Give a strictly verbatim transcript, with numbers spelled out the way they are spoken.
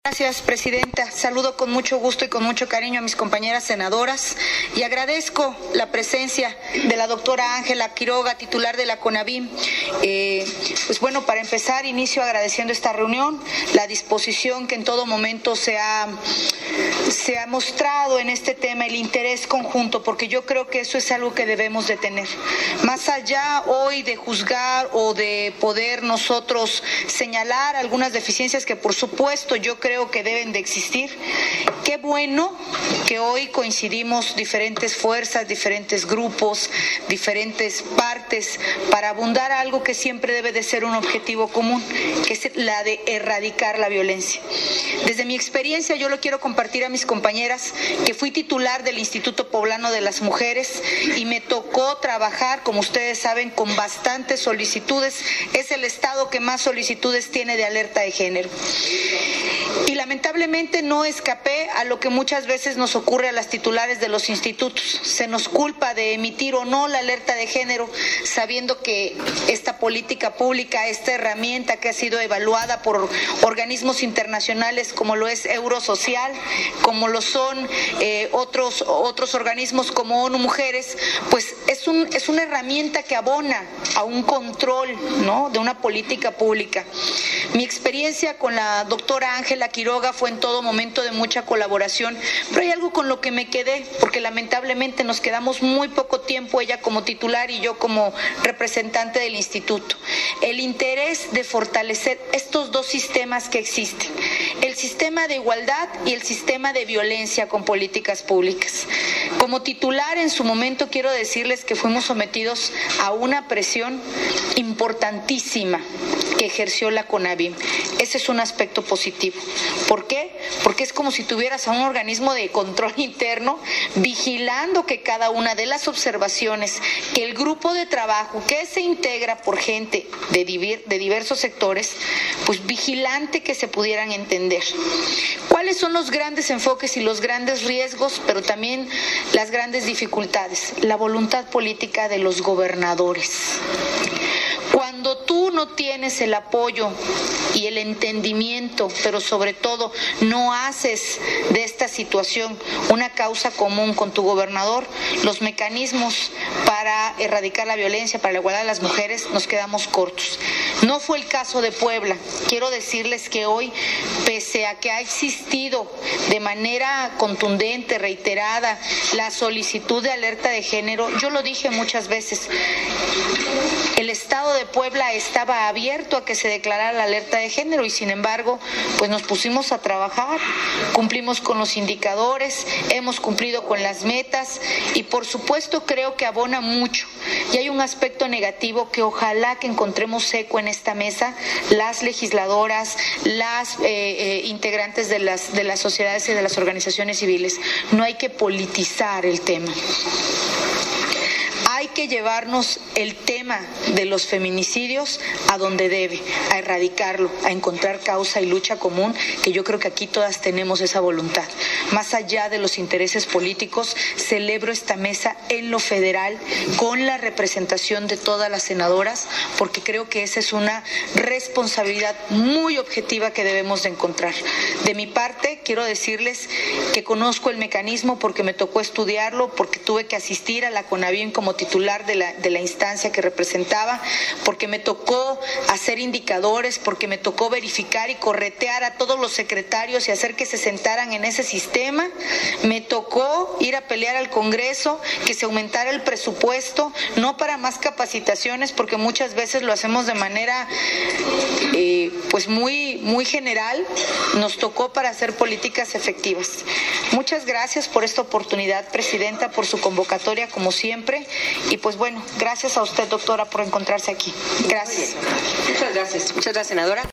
Gracias, presidenta. Saludo con mucho gusto y con mucho cariño a mis compañeras senadoras y agradezco la presencia de la doctora Ángela Quiroga, titular de la CONAVIM. Eh, pues bueno, para empezar, inicio agradeciendo esta reunión, la disposición que en todo momento se ha, se ha mostrado en este tema, el interés conjunto, porque yo creo que eso es algo que debemos de tener. Más allá hoy de juzgar o de poder nosotros señalar algunas deficiencias que por supuesto yo creo Creo que deben de existir. Qué bueno que hoy coincidimos diferentes fuerzas, diferentes grupos, diferentes partes para abundar a algo que siempre debe de ser un objetivo común, que es la de erradicar la violencia. Desde mi experiencia yo lo quiero compartir a mis compañeras, que fui titular del Instituto Poblano de las Mujeres y me tocó trabajar, como ustedes saben, con bastantes solicitudes. Es el estado que más solicitudes tiene de alerta de género. Y lamentablemente no escapé a lo que muchas veces nos ocurre a las titulares de los institutos. Se nos culpa de emitir o no la alerta de género, sabiendo que esta política pública, esta herramienta que ha sido evaluada por organismos internacionales como lo es Eurosocial, como lo son eh, otros, otros organismos como ONU Mujeres, pues es, un, es una herramienta que abona a un control, ¿no?, de una política pública. Mi experiencia con la doctora Ángela Quiroga fue en todo momento de mucha colaboración, pero hay algo con lo que me quedé, porque lamentablemente nos quedamos muy poco tiempo, ella como titular y yo como representante del instituto. El interés de fortalecer estos dos sistemas que existen, el sistema de igualdad y el sistema de violencia con políticas públicas. Como titular en su momento quiero decirles que fuimos sometidos a una presión importantísima que ejerció la CONAVIM. Ese es un aspecto positivo. ¿Por qué? Porque es como si tuvieras a un organismo de control interno vigilando que cada una de las observaciones, que el grupo de trabajo que se integra por gente de, divir, de diversos sectores, pues vigilante que se pudieran entender. ¿Cuáles son los grandes enfoques y los grandes riesgos, pero también las grandes dificultades? La voluntad política de los gobernadores. Cuando tú no tienes el apoyo y el entendimiento, pero sobre todo no haces de esta situación una causa común con tu gobernador, los mecanismos para erradicar la violencia, para la igualdad de las mujeres, nos quedamos cortos. No fue el caso de Puebla. Quiero decirles que hoy, pese a que ha existido de manera contundente, reiterada, la solicitud de alerta de género, yo lo dije muchas veces, el Estado de Puebla estaba abierto a que se declarara la alerta de género y sin embargo, pues nos pusimos a trabajar, cumplimos con los indicadores, hemos cumplido con las metas y por supuesto creo que abona mucho. Y hay un aspecto negativo que ojalá que encontremos eco en esta mesa, las legisladoras, las eh, eh, integrantes de las, de las sociedades y de las organizaciones civiles. No hay que politizar el tema. Hay que llevarnos el tema de los feminicidios a donde debe, a erradicarlo, a encontrar causa y lucha común, que yo creo que aquí todas tenemos esa voluntad. Más allá de los intereses políticos, celebro esta mesa en lo federal con la representación de todas las senadoras, porque creo que esa es una responsabilidad muy objetiva que debemos de encontrar. De mi parte, quiero decirles que conozco el mecanismo porque me tocó estudiarlo, porque tuve que asistir a la CONAVIM como titular de la, de la instancia que representaba, porque me tocó hacer indicadores, porque me tocó verificar y corretear a todos los secretarios y hacer que se sentaran en ese sistema, me tocó ir a pelear al Congreso, que se aumentara el presupuesto, no para más capacitaciones, porque muchas veces lo hacemos de manera eh, pues muy, muy general, nos tocó para hacer políticas efectivas. Muchas gracias por esta oportunidad, presidenta, por su convocatoria, como siempre. Y pues bueno, gracias a usted, doctora, por encontrarse aquí. Gracias. Muchas gracias. Muchas gracias, senadora.